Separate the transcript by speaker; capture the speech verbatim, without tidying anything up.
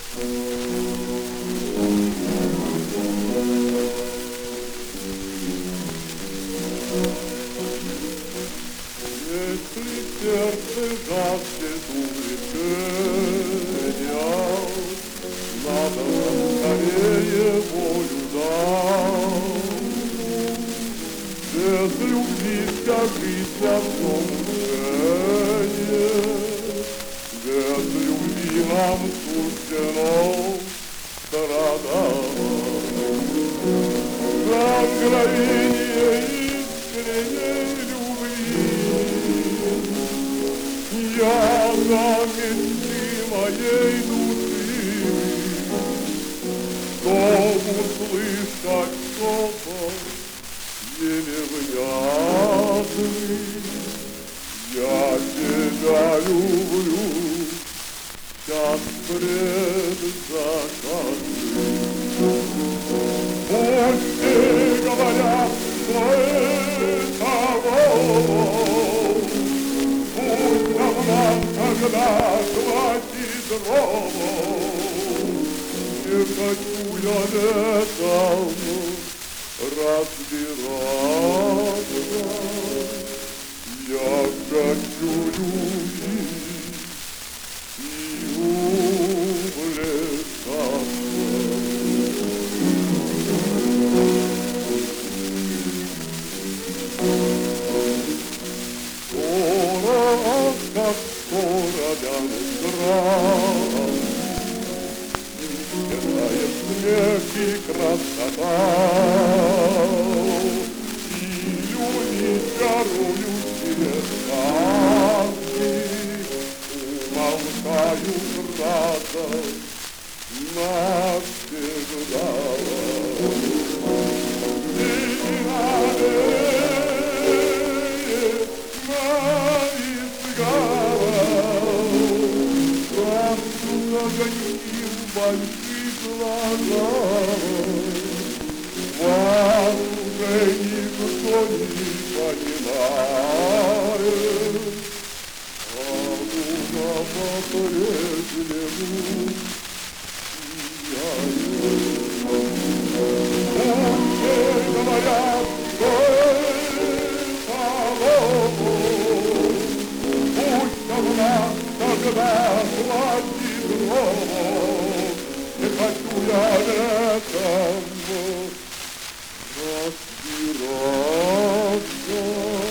Speaker 1: Если сердце жаждет увлечения, надо скорее волю дать. Без любви вся жизнь одно мучение, без любви нам суждено страдать. За мгновение искренней любви я за мечты моей души, чтоб услышать шепот еле внятный, я тебя люблю, час пред закатным. Пусть все говорят, что это ложь, пусть обман тогда хватит ровно, не хочу я летом разбираться, я хочу любить и увлекаться. Скоро, как скоро вянут травы, исчезает снег и красота, и люди чарующие сказки умолкают разом навсегда. Огоньки в больших глазах, вас уже никто не понимает, а луна по-прежнему сияет. Все говорят, что это ложь, пусть она тогда хватит. Не хочу я летом разбираться.